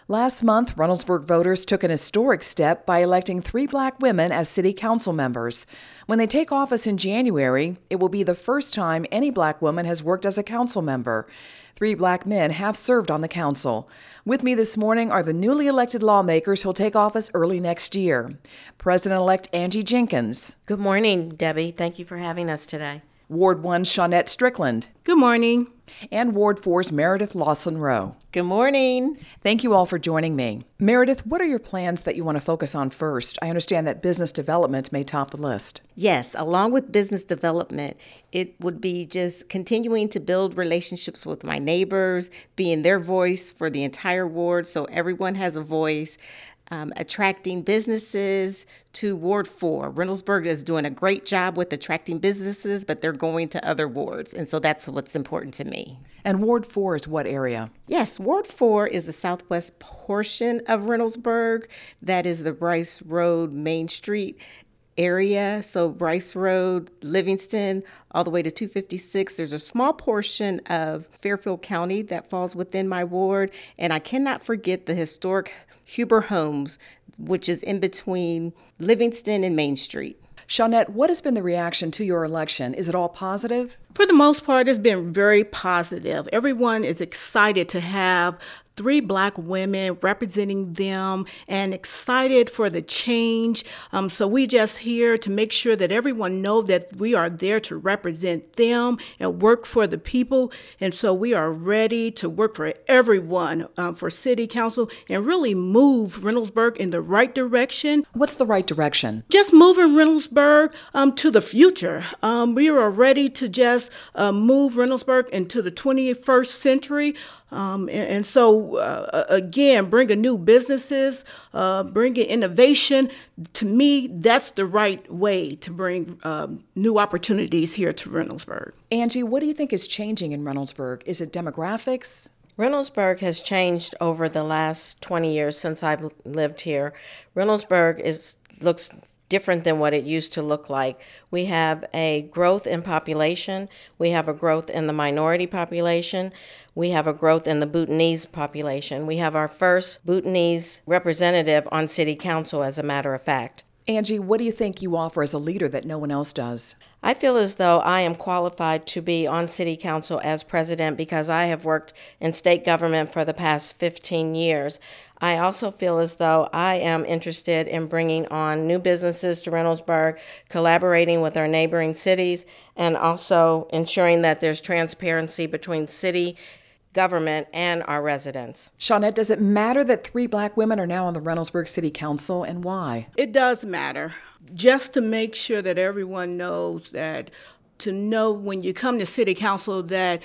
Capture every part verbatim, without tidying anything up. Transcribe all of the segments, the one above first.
Last month, Reynoldsburg voters took an historic step by electing three black women as city council members. When they take office in January, it will be the first time any black woman has worked as a council member. Three black men have served on the council. With me this morning are the newly elected lawmakers who'll take office early next year. President-elect Angie Jenkins. Good morning, Debbie. Thank you for having us today. Ward one's Shawnette Strickland. Good morning. And Ward four's Meredith Lawson-Rowe. Good morning. Thank you all for joining me. Meredith, what are your plans that you want to focus on first? I understand that business development may top the list. Yes, along with business development, it would be just continuing to build relationships with my neighbors, being their voice for the entire ward so everyone has a voice. Um, attracting businesses to Ward four. Reynoldsburg is doing a great job with attracting businesses, but they're going to other wards, and so that's what's important to me. And Ward four is what area? Yes, Ward four is the southwest portion of Reynoldsburg. That is the Bryce Road Main Street area. So Bryce Road, Livingston, all the way to two fifty-six. There's a small portion of Fairfield County that falls within my ward. And I cannot forget the historic Huber Homes, which is in between Livingston and Main Street. Shawnette, what has been the reaction to your election? Is it all positive? For the most part, it's been very positive. Everyone is excited to have three black women representing them and excited for the change. Um, so we just here to make sure that everyone know that we are there to represent them and work for the people. And so we are ready to work for everyone um, for city council and really move Reynoldsburg in the right direction. What's the right direction? Just moving Reynoldsburg um, to the future. Um, we are ready to just uh, move Reynoldsburg into the twenty-first century. Um, and, and so, uh, again, bringing new businesses, uh, bringing innovation. To me, that's the right way to bring um, new opportunities here to Reynoldsburg. Angie, what do you think is changing in Reynoldsburg? Is it demographics? Reynoldsburg has changed over the last twenty years since I've lived here. Reynoldsburg is looks different than what it used to look like. We have a growth in population. We have a growth in the minority population. We have a growth in the Bhutanese population. We have our first Bhutanese representative on city council, as a matter of fact. Angie, what do you think you offer as a leader that no one else does? I feel as though I am qualified to be on city council as president because I have worked in state government for the past fifteen years. I also feel as though I am interested in bringing on new businesses to Reynoldsburg, collaborating with our neighboring cities, and also ensuring that there's transparency between city government and our residents. Shawnette, does it matter that three black women are now on the Reynoldsburg City Council, and why? It does matter. Just to make sure that everyone knows that, to know when you come to city council that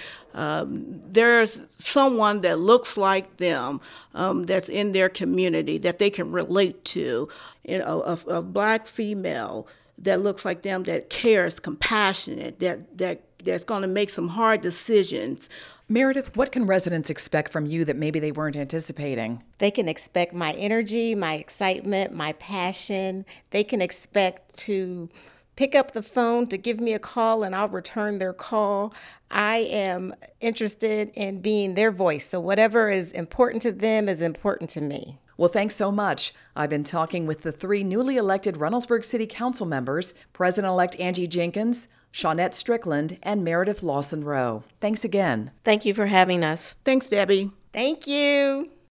um, there's someone that looks like them um, that's in their community that they can relate to. You know, a, a black female that looks like them, that cares, compassionate, that that that's going to make some hard decisions. Meredith, what can residents expect from you that maybe they weren't anticipating? They can expect my energy, my excitement, my passion. They can expect to pick up the phone to give me a call and I'll return their call. I am interested in being their voice. So whatever is important to them is important to me. Well, thanks so much. I've been talking with the three newly elected Reynoldsburg City Council members, President-elect Angie Jenkins, Shawnette Strickland, and Meredith Lawson-Rowe. Thanks again. Thank you for having us. Thanks, Debbie. Thank you.